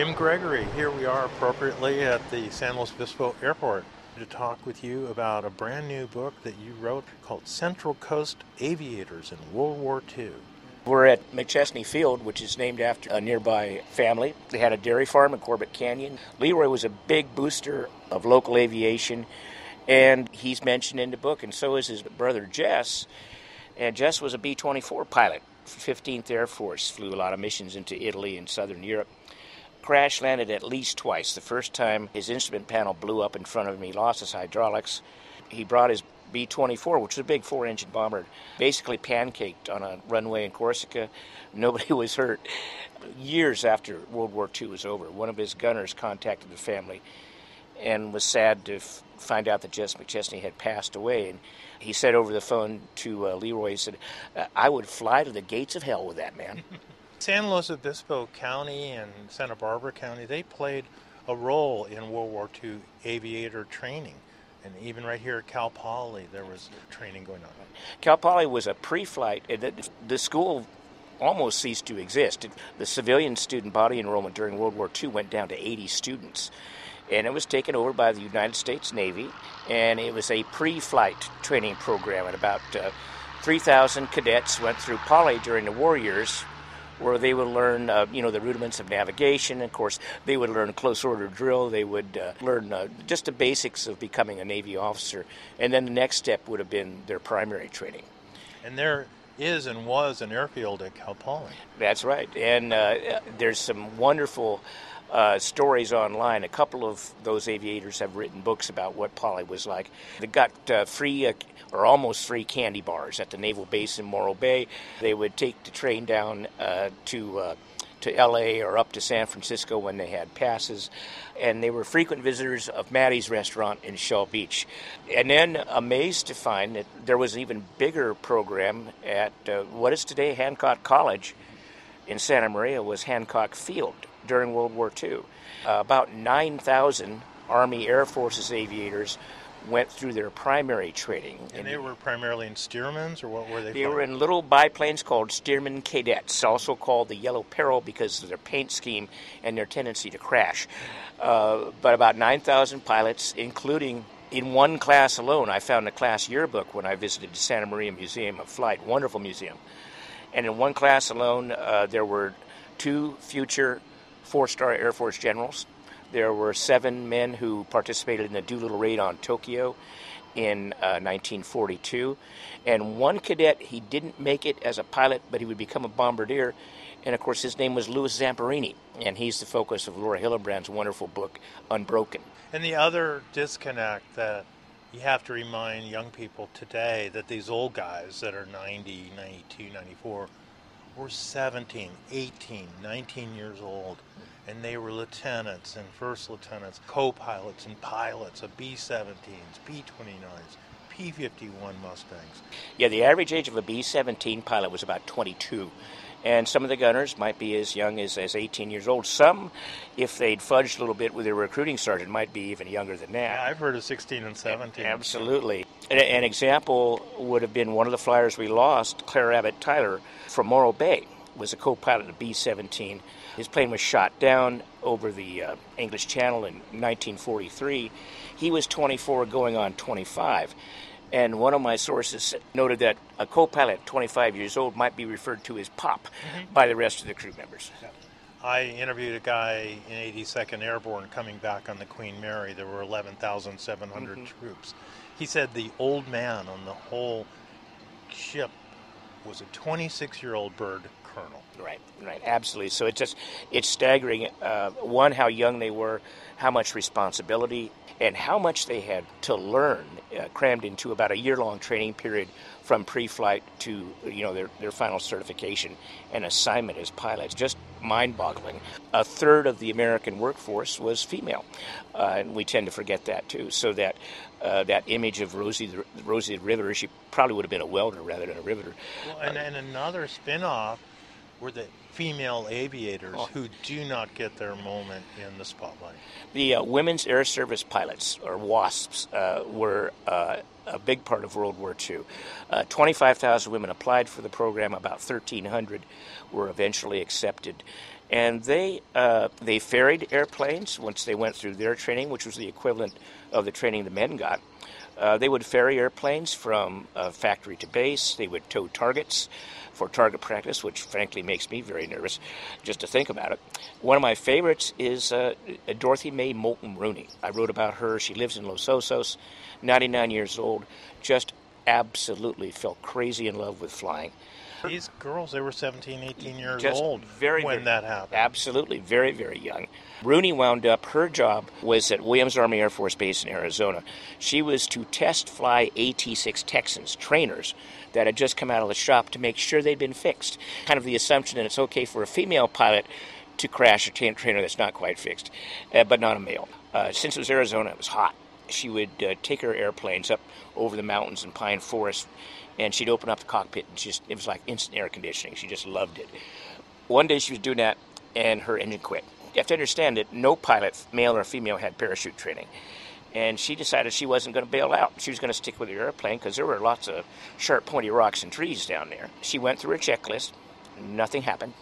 Jim Gregory. Here we are appropriately at the San Luis Obispo Airport to talk with you about a brand new book that you wrote called Central Coast Aviators in World War II. We're at McChesney Field, which is named after a nearby family. They had a dairy farm in Corbett Canyon. Leroy was a big booster of local aviation, and he's mentioned in the book, and so is his brother Jess. And Jess was a B-24 pilot, 15th Air Force, flew a lot of missions into Italy and Southern Europe. Crash landed at least twice. The first time his instrument panel blew up in front of him, he lost his hydraulics. He brought his B-24, which was a big 4-engine bomber, basically pancaked on a runway in Corsica. Nobody was hurt. Years after World War II was over, one of his gunners contacted the family and was sad to find out that Jess McChesney had passed away. And he said over the phone to Leroy, he said, I would fly to the gates of hell with that man. San Luis Obispo County and Santa Barbara County, they played a role in World War II aviator training. And even right here at Cal Poly, there was training going on. Cal Poly was a pre-flight. The school almost ceased to exist. The civilian student body enrollment during World War II went down to 80 students. And it was taken over by the United States Navy. And it was a pre-flight training program. And about 3,000 cadets went through Poly during the war years, where they would learn, the rudiments of navigation. Of course, they would learn close order drill. They would learn just the basics of becoming a Navy officer. And then the next step would have been their primary training. And there is and was an airfield at Cal Poly. That's right. And there's some wonderful stories online. A couple of those aviators have written books about what Poly was like. They got free or almost free candy bars at the naval base in Morro Bay. They would take the train down to L.A. or up to San Francisco when they had passes, and they were frequent visitors of Maddie's restaurant in Shell Beach. And then amazed to find that there was an even bigger program at what is today Hancock College in Santa Maria was Hancock Field during World War II. About 9,000 Army Air Forces aviators went through their primary training. And they were primarily in Stearmans, or what were they? They were in little biplanes called Stearman Cadets, also called the Yellow Peril because of their paint scheme and their tendency to crash. But about 9,000 pilots, including in one class alone. I found a class yearbook when I visited the Santa Maria Museum of Flight, wonderful museum. And in one class alone, there were 2 future 4-star Air Force generals. There were 7 men who participated in the Doolittle raid on Tokyo in 1942. And one cadet, he didn't make it as a pilot, but he would become a bombardier. And, of course, his name was Louis Zamperini, and he's the focus of Laura Hillenbrand's wonderful book, Unbroken. And the other disconnect that you have to remind young people today that these old guys that are 90, 92, 94 were 17, 18, 19 years old. And they were lieutenants and first lieutenants, co-pilots and pilots of B-17s, B-29s, P-51 Mustangs. Yeah, the average age of a B-17 pilot was about 22. And some of the gunners might be as young as 18 years old. Some, if they'd fudged a little bit with their recruiting sergeant, might be even younger than that. Yeah, I've heard of 16 and 17. Absolutely. An example would have been one of the flyers we lost, Claire Abbott Tyler, from Morro Bay, was a co-pilot of B-17. His plane was shot down over the English Channel in 1943. He was 24 going on 25. And one of my sources noted that a co-pilot 25 years old might be referred to as Pop by the rest of the crew members. Yeah. I interviewed a guy in 82nd Airborne coming back on the Queen Mary. There were 11,700 troops. He said the old man on the whole ship was a 26-year-old bird colonel. Right, absolutely. So it's staggering, one, how young they were, how much responsibility, and how much they had to learn, crammed into about a year-long training period from pre-flight to their final certification and assignment as pilots. Just mind-boggling. A third of the American workforce was female, and we tend to forget that too. So that image of Rosie the Riveter, she probably would have been a welder rather than a riveter. Well, and another spin-off were the female aviators who do not get their moment in the spotlight. The Women's Air Service Pilots, or WASPs, were a big part of World War II. 25,000 women applied for the program. About 1,300 were eventually accepted. And they ferried airplanes once they went through their training, which was the equivalent of the training the men got. They would ferry airplanes from factory to base. They would tow targets for target practice, which frankly makes me very nervous just to think about it. One of my favorites is Dorothy Mae Moulton Rooney. I wrote about her. She lives in Los Osos, 99 years old, just absolutely fell crazy in love with flying. These girls, they were 17, 18 years Just old when that happened. Absolutely, very, very young. Rooney wound up, her job was at Williams Army Air Force Base in Arizona. She was to test fly AT-6 Texans, trainers that had just come out of the shop to make sure they'd been fixed. Kind of the assumption that it's okay for a female pilot to crash a trainer that's not quite fixed, but not a male. Since it was Arizona, it was hot. She would take her airplanes up over the mountains and pine forest, and she'd open up the cockpit, and it was like instant air conditioning. She just loved it. One day she was doing that, and her engine quit. You have to understand that no pilot, male or female, had parachute training. And she decided she wasn't going to bail out. She was going to stick with her airplane because there were lots of sharp, pointy rocks and trees down there. She went through her checklist. Nothing happened.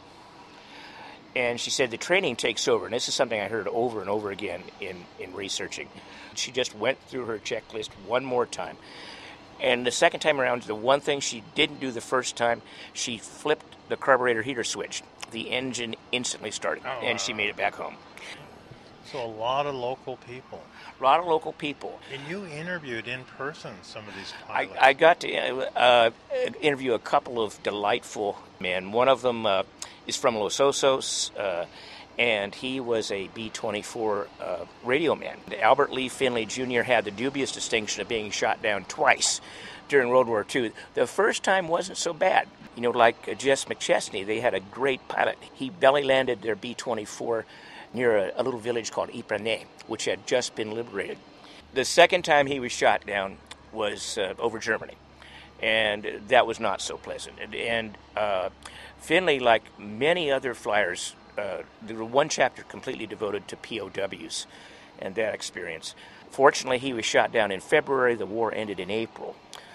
And she said the training takes over. And this is something I heard over and over again in researching. She just went through her checklist one more time. And the second time around, the one thing she didn't do the first time, she flipped the carburetor heater switch. The engine instantly started, and she made it back home. So a lot of local people. A lot of local people. And you interviewed in person some of these pilots. I got to interview a couple of delightful men. One of them is from Los Osos, and he was a B-24 radio man. Albert Lee Finley Jr. had the dubious distinction of being shot down twice during World War II. The first time wasn't so bad. You know, like Jess McChesney, they had a great pilot. He belly landed their B-24 near a little village called Ypres, which had just been liberated. The second time he was shot down was over Germany, and that was not so pleasant. And Finley, like many other flyers, there was one chapter completely devoted to POWs and that experience. Fortunately, he was shot down in February. The war ended in April.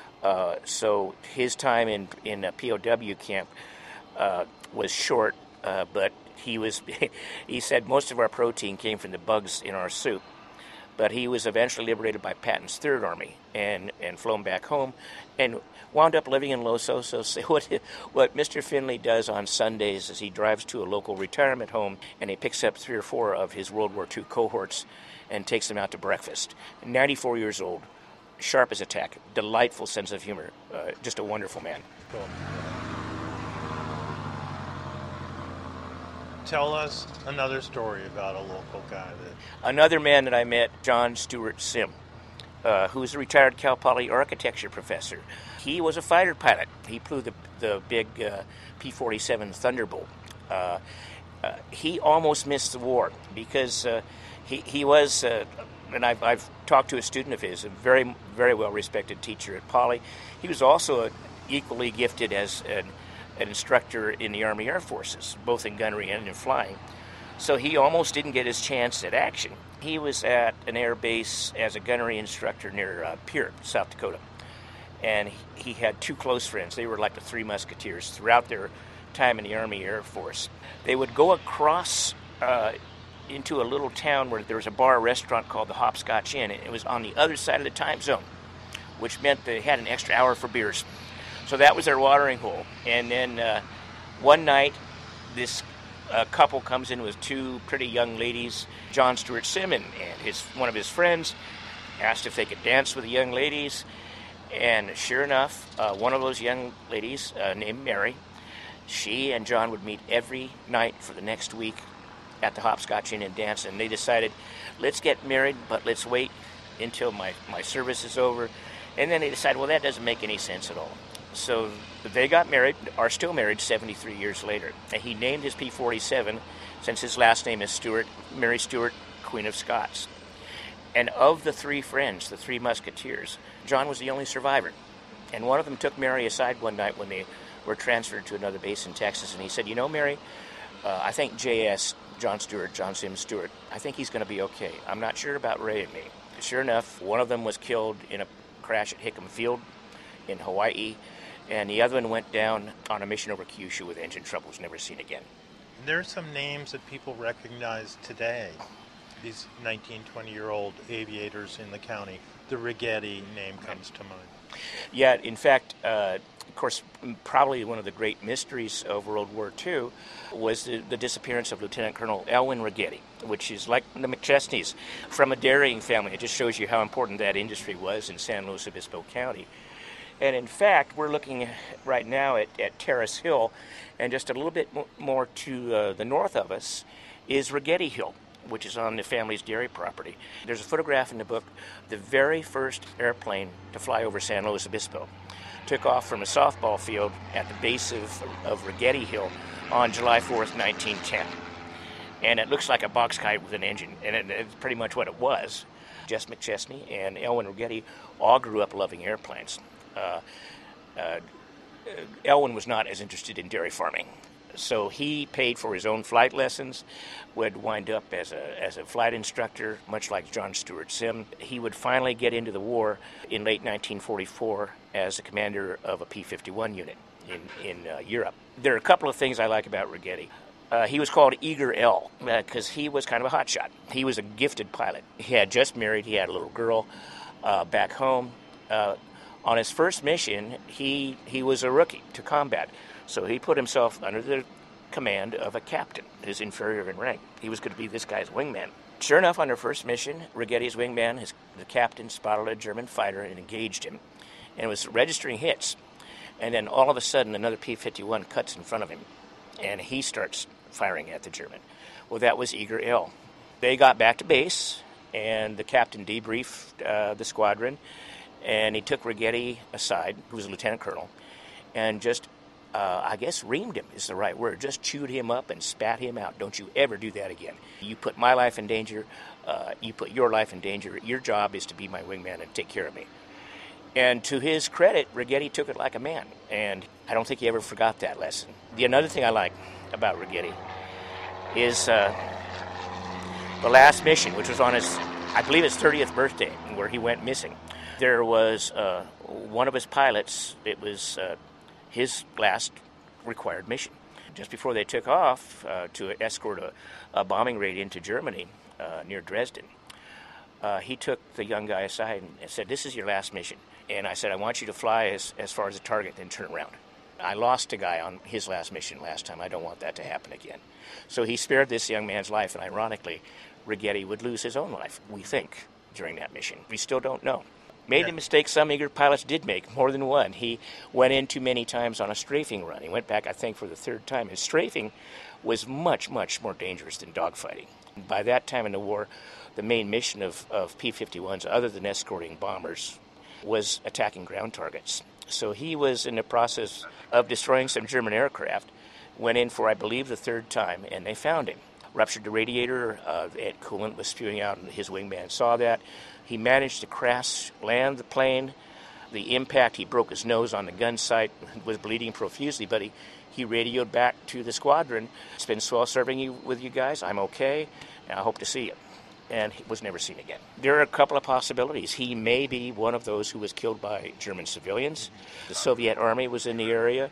So his time in a POW camp was short, but he said most of our protein came from the bugs in our soup. But he was eventually liberated by Patton's Third Army and flown back home and wound up living in Los Osos. What Mr. Finley does on Sundays is he drives to a local retirement home and he picks up 3 or 4 of his World War II cohorts and takes them out to breakfast. 94 years old, sharp as a tack, delightful sense of humor, just a wonderful man. Cool. Tell us another story about a local guy. Another man that I met, John Stewart Sim, who's a retired Cal Poly architecture professor. He was a fighter pilot. He flew the big P-47 Thunderbolt. He almost missed the war because he was, and I've talked to a student of his, a very, very well-respected teacher at Poly. He was also equally gifted as an instructor in the Army Air Forces, both in gunnery and in flying. So he almost didn't get his chance at action. He was at an air base as a gunnery instructor near Pierre, South Dakota. And he had 2 close friends. They were like the 3 Musketeers throughout their time in the Army Air Force. They would go across into a little town where there was a bar restaurant called the Hopscotch Inn. It was on the other side of the time zone, which meant they had an extra hour for beers. So that was their watering hole. And then one night, this couple comes in with 2 pretty young ladies. John Stewart Sim and one of his friends asked if they could dance with the young ladies. And sure enough, one of those young ladies named Mary, she and John would meet every night for the next week at the Hopscotch Inn and dance. And they decided, let's get married, but let's wait until my service is over. And then they decided, well, that doesn't make any sense at all. So they got married, are still married 73 years later. And he named his P-47, since his last name is Stewart, Mary Stuart, Queen of Scots. And of the 3 friends, the 3 Musketeers, John was the only survivor. And one of them took Mary aside one night when they were transferred to another base in Texas. And he said, you know, Mary, I think JS, John Sim Stewart, I think he's going to be okay. I'm not sure about Ray and me. Sure enough, one of them was killed in a crash at Hickam Field in Hawaii. And the other one went down on a mission over Kyushu with engine troubles, never seen again. There's some names that people recognize today. These 19, 20-year-old aviators in the county. The Righetti name comes to mind. Yeah, in fact, of course, probably one of the great mysteries of World War II was the disappearance of Lieutenant Colonel Elwin Righetti, which is like the McChesneys, from a dairying family. It just shows you how important that industry was in San Luis Obispo County. And in fact, we're looking right now at Terrace Hill, and just a little bit more to the north of us is Righetti Hill, which is on the family's dairy property. There's a photograph in the book. The very first airplane to fly over San Luis Obispo took off from a softball field at the base of Righetti Hill on July 4th, 1910. And it looks like a box kite with an engine, and it's pretty much what it was. Jess McChesney and Elwin Righetti all grew up loving airplanes. Elwin was not as interested in dairy farming, so he paid for his own flight lessons, would wind up as a flight instructor, much like John Stuart Sim. He would finally get into the war in late 1944 as a commander of a P-51 unit in Europe. There are a couple of things I like about Righetti. He was called Eager L because he was kind of a hotshot. He was a gifted pilot. He had just married. He had a little girl back home. On his first mission, he was a rookie to combat, so he put himself under the command of a captain, his inferior in rank. He was going to be this guy's wingman. Sure enough, on their first mission, Righetti's wingman, the captain, spotted a German fighter and engaged him, and was registering hits. And then all of a sudden, another P-51 cuts in front of him, and he starts firing at the German. Well, that was Eager L. They got back to base, and the captain debriefed the squadron, and he took Righetti aside, who was a lieutenant colonel, and just, I guess, reamed him is the right word. Just chewed him up and spat him out. Don't you ever do that again. You put my life in danger. You put your life in danger. Your job is to be my wingman and take care of me. And to his credit, Righetti took it like a man, and I don't think he ever forgot that lesson. Another thing I like about Righetti is the last mission, which was on his, I believe, his 30th birthday, where he went missing. There was one of his pilots, it was his last required mission. Just before they took off to escort a bombing raid into Germany near Dresden, he took the young guy aside and said, "This is your last mission." And I said, "I want you to fly as far as the target, then turn around." I lost a guy on his last mission last time. I don't want that to happen again. So he spared this young man's life, and ironically, Righetti would lose his own life, we think, during that mission. We still don't know. Made the mistake some eager pilots did make, more than one. He went in too many times on a strafing run. He went back, I think, for the third time. His strafing was much, much more dangerous than dogfighting. By that time in the war, the main mission of P-51s, other than escorting bombers, was attacking ground targets. So he was in the process of destroying some German aircraft, went in for, I believe, the third time, and they found him. Ruptured the radiator, coolant was spewing out, and his wingman saw that. He managed to crash land the plane. The impact, he broke his nose on the gun sight, was bleeding profusely, but he radioed back to the squadron. "It's been swell serving with you guys. I'm okay, and I hope to see you." And he was never seen again. There are a couple of possibilities. He may be one of those who was killed by German civilians. The Soviet army was in the area.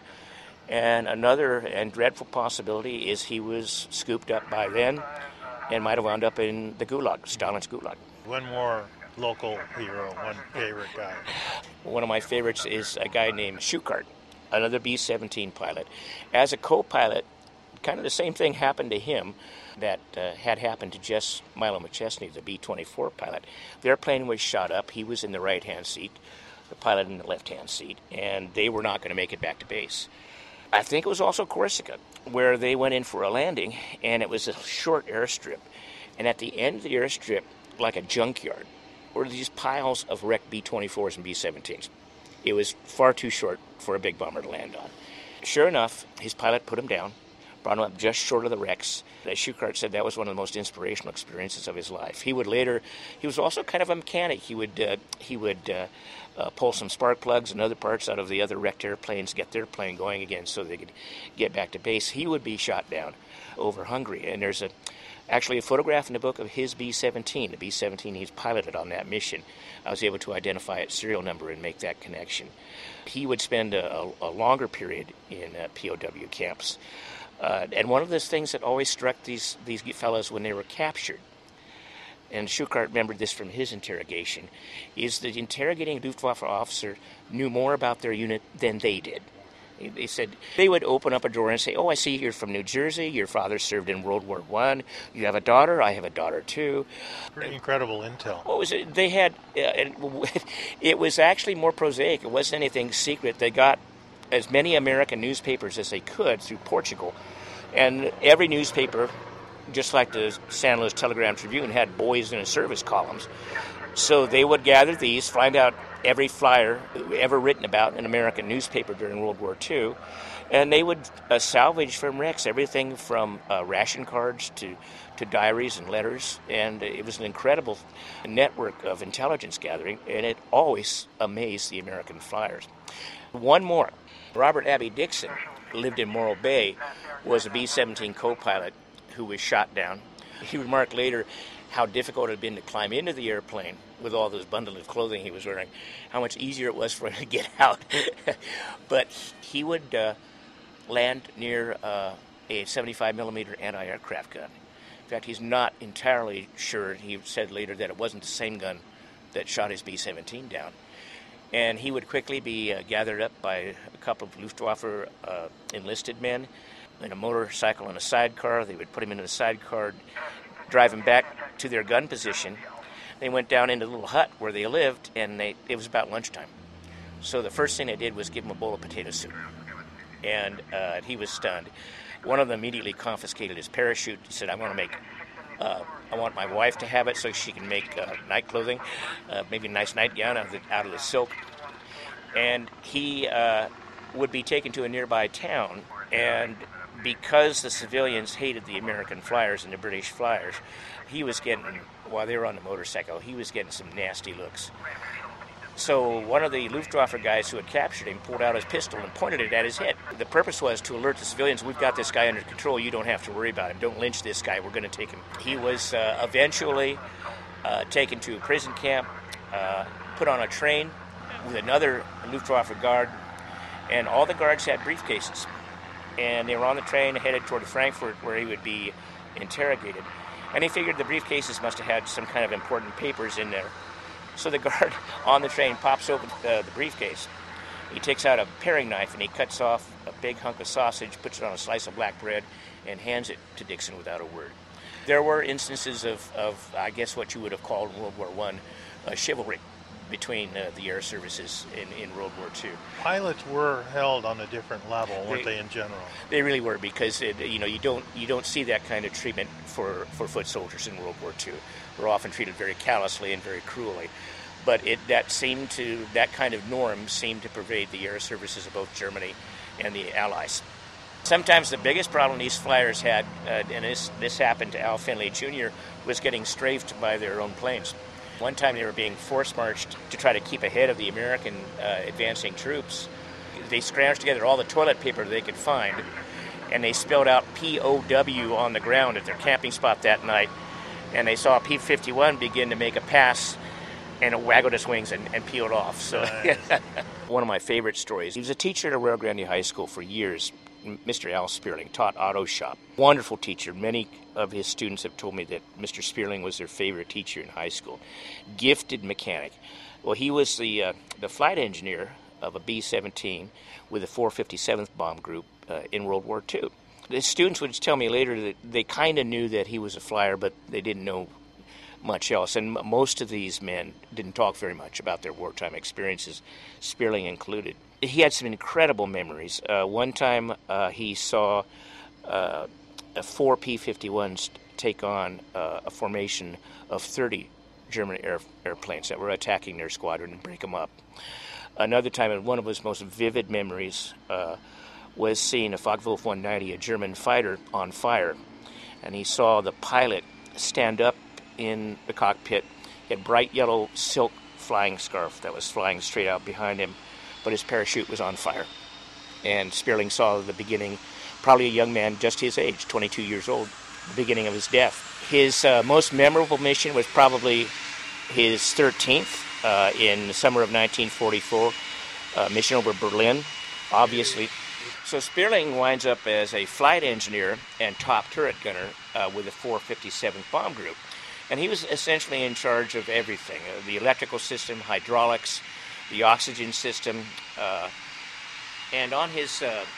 And another and dreadful possibility is he was scooped up by then and might have wound up in the Gulag, Stalin's Gulag. One more local hero, one favorite guy. One of my favorites is a guy named Schuchart, another B-17 pilot. As a co-pilot, kind of the same thing happened to him that had happened to Jess Milo McChesney, the B-24 pilot. Their plane was shot up. He was in the right-hand seat, the pilot in the left-hand seat, and they were not going to make it back to base. I think it was also Corsica, where they went in for a landing, and it was a short airstrip. And at the end of the airstrip, like a junkyard, were these piles of wrecked B-24s and B-17s. It was far too short for a big bomber to land on. Sure enough, his pilot put him down, brought him up just short of the wrecks. As Schuchart said, that was one of the most inspirational experiences of his life. He was also kind of a mechanic. He would pull some spark plugs and other parts out of the other wrecked airplanes, get their plane going again so they could get back to base. He would be shot down over Hungary. And there's actually a photograph in the book of his B-17, the B-17 he's piloted on that mission. I was able to identify its serial number and make that connection. He would spend a longer period in POW camps. And one of the things that always struck these fellows when they were captured, and Schuchart remembered this from his interrogation, is that interrogating Luftwaffe officer knew more about their unit than they did. They said they would open up a door and say, "Oh, I see you're from New Jersey. Your father served in World War I. You have a daughter. I have a daughter too." Pretty incredible intel. What was it? They had. It was actually more prosaic. It wasn't anything secret. They got as many American newspapers as they could through Portugal, and every newspaper, just like the San Luis Telegram-Tribune, had boys in a service columns. So they would gather these, find out every flyer ever written about in an American newspaper during World War II, and they would salvage from wrecks everything from ration cards to diaries and letters, and it was an incredible network of intelligence gathering, and it always amazed the American flyers. One more. Robert Abbey Dixon lived in Morro Bay, was a B-17 co-pilot who was shot down. He remarked later how difficult it had been to climb into the airplane with all those bundles of clothing he was wearing, how much easier it was for him to get out. But he would land near a 75 millimeter anti-aircraft gun. In fact, he's not entirely sure. He said later that it wasn't the same gun that shot his B-17 down. And he would quickly be gathered up by a couple of Luftwaffe enlisted men in a motorcycle and a sidecar. They would put him into the sidecar, drive him back to their gun position. They went down into the little hut where they lived, and it was about lunchtime. So the first thing they did was give him a bowl of potato soup, and he was stunned. One of them immediately confiscated his parachute. He said, I want my wife to have it so she can make night clothing, maybe a nice nightgown out of the silk. And he would be taken to a nearby town, and because the civilians hated the American flyers and the British flyers, he was getting, while they were on the motorcycle, he was getting some nasty looks. So one of the Luftwaffe guys who had captured him pulled out his pistol and pointed it at his head. The purpose was to alert the civilians, we've got this guy under control, you don't have to worry about him, don't lynch this guy, we're going to take him. He was eventually taken to a prison camp, put on a train with another Luftwaffe guard, and all the guards had briefcases. And they were on the train headed toward Frankfurt where he would be interrogated. And he figured the briefcases must have had some kind of important papers in there. So the guard on the train pops open the briefcase. He takes out a paring knife and he cuts off a big hunk of sausage, puts it on a slice of black bread, and hands it to Dixon without a word. There were instances of I guess, what you would have called in World War I, chivalry between the air services in World War II. Pilots were held on a different level, weren't they, in general? They really were, because you don't see that kind of treatment for foot soldiers in World War II. They're often treated very callously and very cruelly. But that kind of norm seemed to pervade the air services of both Germany and the Allies. Sometimes the biggest problem these flyers had, and this happened to Al Finley Jr., was getting strafed by their own planes. One time they were being force-marched to try to keep ahead of the American advancing troops. They scrounged together all the toilet paper they could find, and they spelled out POW on the ground at their camping spot that night. And they saw a P-51 begin to make a pass, and it waggled its wings and peeled off. So, nice. One of my favorite stories. He was a teacher at Arroyo Grande High School for years. Mr. Al Spearling taught auto shop. Wonderful teacher. Many of his students have told me that Mr. Spearling was their favorite teacher in high school. Gifted mechanic. Well, he was the flight engineer of a B-17 with the 457th Bomb Group in World War II. The students would tell me later that they kind of knew that he was a flyer, but they didn't know much else. And most of these men didn't talk very much about their wartime experiences, Spearling included. He had some incredible memories. One time he saw 4 P-51s take on a formation of 30 German airplanes that were attacking their squadron and break them up. Another time, and one of his most vivid memories, was seeing a Focke-Wulf 190, a German fighter, on fire. And he saw the pilot stand up in the cockpit, he had bright yellow silk flying scarf that was flying straight out behind him, but his parachute was on fire. And Spearling saw the beginning, probably a young man just his age, 22 years old, the beginning of his death. His most memorable mission was probably his 13th in the summer of 1944, mission over Berlin, obviously. So So Spearling winds up as a flight engineer and top turret gunner with the 457th Bomb Group. And he was essentially in charge of everything, the electrical system, hydraulics, the oxygen system. And on his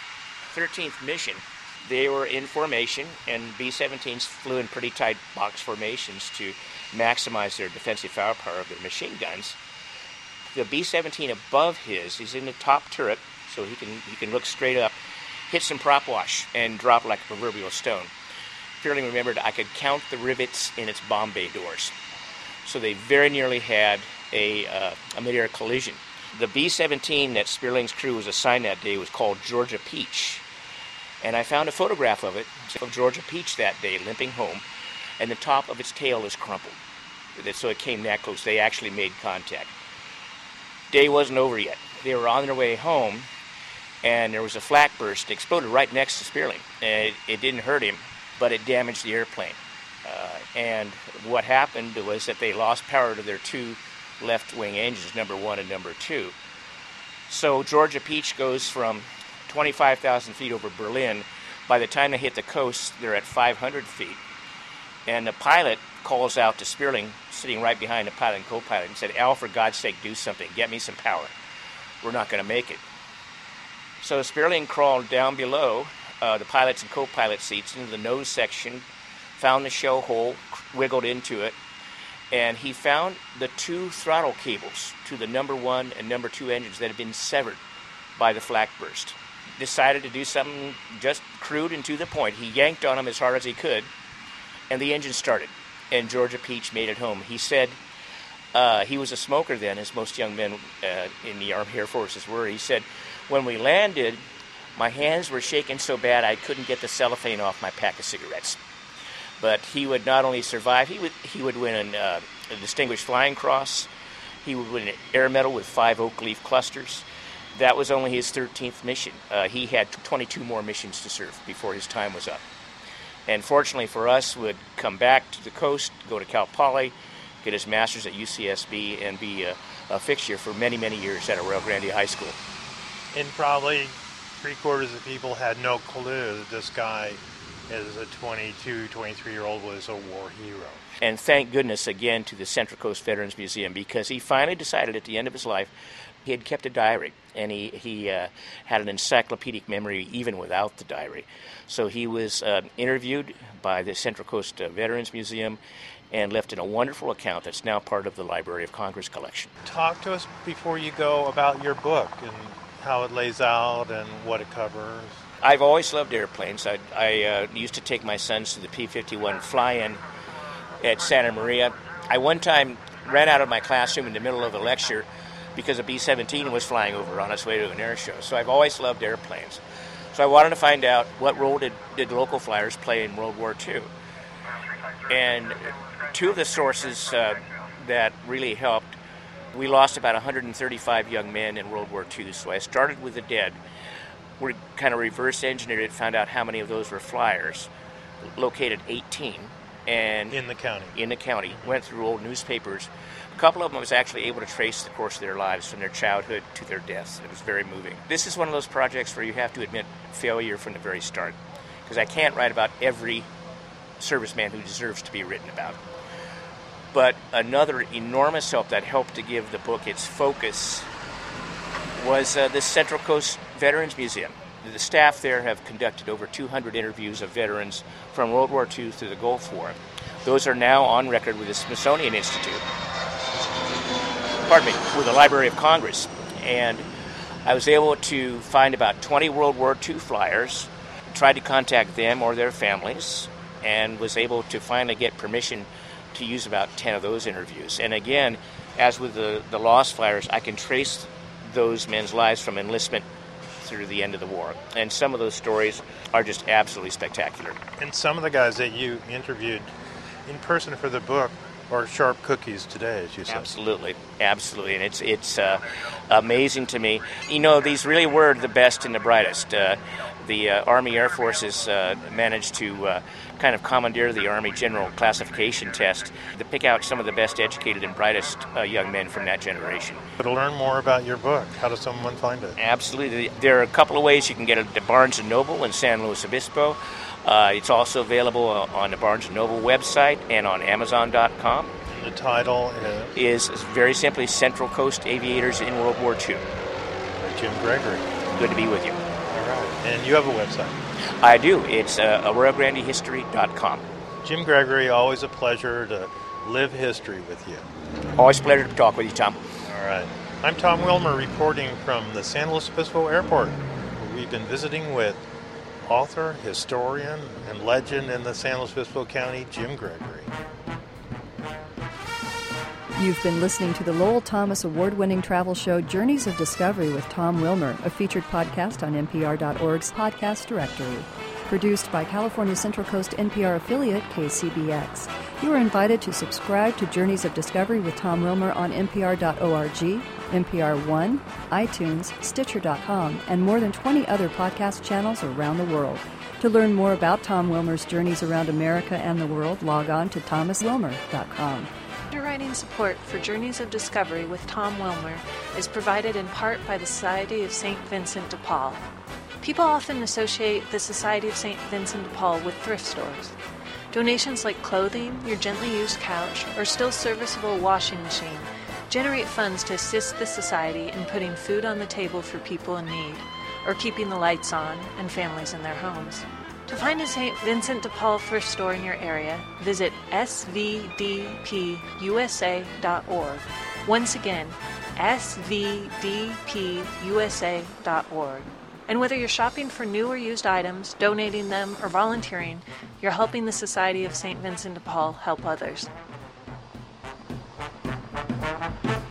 13th mission, they were in formation, and B-17s flew in pretty tight box formations to maximize their defensive firepower of their machine guns. The B-17 above he's in the top turret, so he can look straight up, hit some prop wash, and drop like a proverbial stone. Spearling remembered I could count the rivets in its bomb bay doors. So they very nearly had a mid-air collision. The B-17 that Spearling's crew was assigned that day was called Georgia Peach. And I found a photograph of it, of Georgia Peach that day, limping home, and the top of its tail is crumpled. So it came that close. They actually made contact. Day wasn't over yet. They were on their way home, and there was a flak burst. It exploded right next to Spearling. And it didn't hurt him, but it damaged the airplane. And what happened was that they lost power to their two left-wing engines, number 1 and number 2. So Georgia Peach goes from 25,000 feet over Berlin. By the time they hit the coast, they're at 500 feet. And the pilot calls out to Spearling, sitting right behind the pilot and co-pilot, and said, "Al, for God's sake, do something. Get me some power. We're not going to make it." So Spearling crawled down below the pilot's and co-pilot seats into the nose section, found the shell hole, wiggled into it, and he found the 2 throttle cables to the number 1 and number 2 engines that had been severed by the flak burst. Decided to do something just crude and to the point. He yanked on them as hard as he could, and the engine started, and Georgia Peach made it home. He said he was a smoker then, as most young men in the Army Air Forces were. He said, "When we landed, my hands were shaking so bad I couldn't get the cellophane off my pack of cigarettes." But he would not only survive, he would win a Distinguished Flying Cross. He would win an Air Medal with 5 oak leaf clusters. That was only his 13th mission. He had 22 more missions to serve before his time was up. And fortunately for us, would come back to the coast, go to Cal Poly, get his master's at UCSB, and be a fixture for many, many years at Arroyo Grande High School. And probably 3/4 of people had no clue that this guy, as a 22, 23-year-old, was a war hero. And thank goodness again to the Central Coast Veterans Museum, because he finally decided at the end of his life he had kept a diary, and he had an encyclopedic memory even without the diary. So he was interviewed by the Central Coast Veterans Museum and left in a wonderful account that's now part of the Library of Congress collection. Talk to us before you go about your book and how it lays out and what it covers. I've always loved airplanes. I used to take my sons to the P-51 fly-in at Santa Maria. I one time ran out of my classroom in the middle of a lecture because a B-17 was flying over on its way to an air show. So I've always loved airplanes. So I wanted to find out what role did local flyers play in World War II. And two of the sources that really helped, we lost about 135 young men in World War II. So I started with the dead. We kind of reverse engineered it, found out how many of those were flyers, located 18. And in the county. Went through old newspapers. A couple of them I was actually able to trace the course of their lives from their childhood to their deaths. It was very moving. This is one of those projects where you have to admit failure from the very start, because I can't write about every serviceman who deserves to be written about. But another enormous help that helped to give the book its focus was the Central Coast Veterans Museum. The staff there have conducted over 200 interviews of veterans from World War II through the Gulf War. Those are now on record with the Smithsonian Institute. With the Library of Congress. And I was able to find about 20 World War II flyers, tried to contact them or their families, and was able to finally get permission to use about 10 of those interviews. And again, as with the lost flyers, I can trace those men's lives from enlistment through the end of the war. And some of those stories are just absolutely spectacular. And some of the guys that you interviewed in person for the book are sharp cookies today, as you said. Absolutely. And it's amazing to me. You know, these really were the best and the brightest. The Army Air Forces managed to kind of commandeer the Army General Classification Test to pick out some of the best educated and brightest young men from that generation. To learn more about your book, how does someone find it? Absolutely. There are a couple of ways you can get it at Barnes & Noble in San Luis Obispo. It's also available on the Barnes & Noble website and on Amazon.com. The title is very simply Central Coast Aviators in World War II. By Jim Gregory. Good to be with you. All right. And you have a website? I do. It's AuroraGrandeHistory.com. Jim Gregory, always a pleasure to live history with you. Always a pleasure to talk with you, Tom. All right. I'm Tom Wilmer reporting from the San Luis Obispo Airport, where we've been visiting with author, historian, and legend in the San Luis Obispo County, Jim Gregory. You've been listening to the Lowell Thomas award-winning travel show Journeys of Discovery with Tom Wilmer, a featured podcast on NPR.org's podcast directory. Produced by California Central Coast NPR affiliate KCBX. You are invited to subscribe to Journeys of Discovery with Tom Wilmer on NPR.org, NPR One, iTunes, Stitcher.com, and more than 20 other podcast channels around the world. To learn more about Tom Wilmer's journeys around America and the world, log on to thomaswilmer.com. Underwriting support for Journeys of Discovery with Tom Wilmer is provided in part by the Society of St. Vincent de Paul. People often associate the Society of St. Vincent de Paul with thrift stores. Donations like clothing, your gently used couch, or still serviceable washing machine generate funds to assist the Society in putting food on the table for people in need, or keeping the lights on and families in their homes. To find a St. Vincent de Paul thrift store in your area, visit svdpusa.org. Once again, svdpusa.org. And whether you're shopping for new or used items, donating them, or volunteering, you're helping the Society of St. Vincent de Paul help others.